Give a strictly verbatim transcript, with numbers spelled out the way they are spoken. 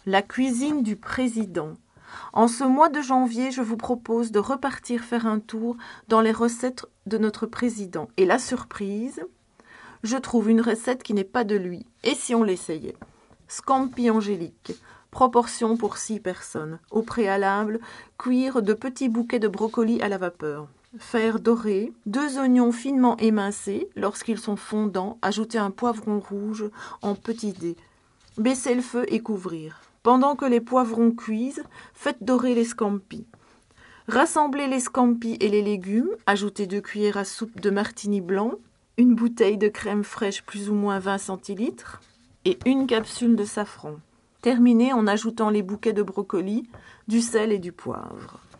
La cuisine du président. En ce mois de janvier, je vous propose de repartir faire un tour dans les recettes de notre président. Et la surprise, je trouve une recette qui n'est pas de lui. Et si on l'essayait? Scampi angélique. Proportion pour six personnes. Au préalable, cuire de petits bouquets de brocolis à la vapeur. Faire dorer deux oignons finement émincés. Lorsqu'ils sont fondants, ajouter un poivron rouge en petits dés. Baisser le feu et couvrir. Pendant que les poivrons cuisent, faites dorer les scampis. Rassemblez les scampis et les légumes, ajoutez deux cuillères à soupe de martini blanc, une bouteille de crème fraîche plus ou moins vingt centilitres et une capsule de safran. Terminez en ajoutant les bouquets de brocolis, du sel et du poivre.